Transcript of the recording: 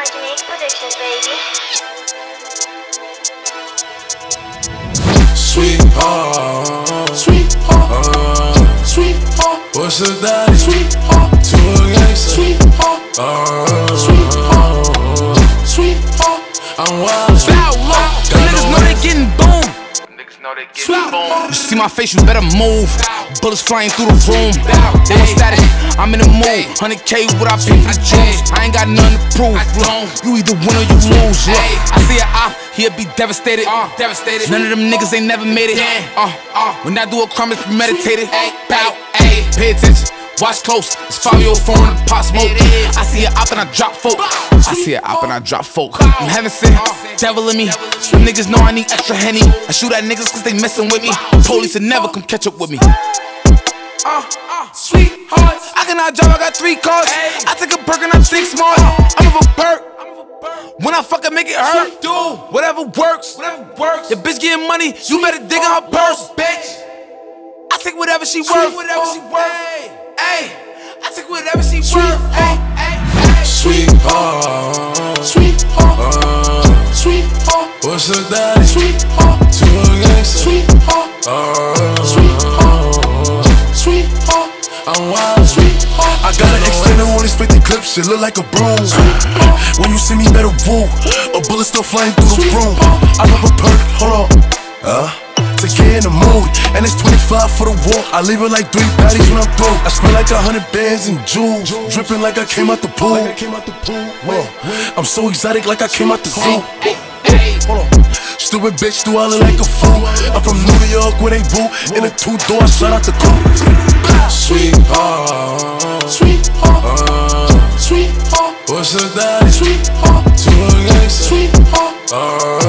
Martinique Productions, baby. Sweetheart, sweetheart, sweetheart. What's a daddy? Sweetheart, to a gangster. Sweetheart, sweetheart, sweetheart. I'm wild. Foul low. Niggas know they getting boom. You see my face, you better move. Bullets flying through the room. They was static, I'm in the mood. 100K what I pay for the jewels. I ain't got nothing to prove. You either win or you lose. Look, I see an op, he'll be devastated. None of them niggas ain't never made it. When I do a crime, it's premeditated. Bow, pay attention. Watch close, it's 5-year-old phone and pop smoke. I see an op and I drop folk. I'm heaven sent, devil in me. Them niggas know I need extra Henny. I shoot at niggas cause they messin' with me. Police will never come catch up with me. Sweetheart, I cannot drive, I got 3 cars. I take a perk and I think smart. I'm of a perk. When I fuck, I make it hurt. Whatever works. Your bitch getting money, you better dig in her purse. Bitch, I take whatever she worth. Ay, I take whatever she worth. Sweetheart, sweetheart, sweetheart. What's a daddy? Sweetheart, to a gangster. Sweetheart, sweetheart, sweetheart. I'm wild. Sweetheart, I got an extender on his 50 clips. Shit look like a broom. When you see me, better woo. A bullet still flying through the room. I love a perk. Hold on. To get in the mood, and it's 25 for the wall. I leave it like 3 patties when I'm through. I spend like 100 bands and jewels, dripping like I came out the pool. Whoa. I'm so exotic like I came out the zoo. Hold on. Stupid bitch, do I look like a fool? I'm from New York where they boo. In a 2-door, I shut out the coupe. Sweetheart, sweetheart, sweetheart. What's a daddy? Sweetheart, to a gangster. Sweetheart.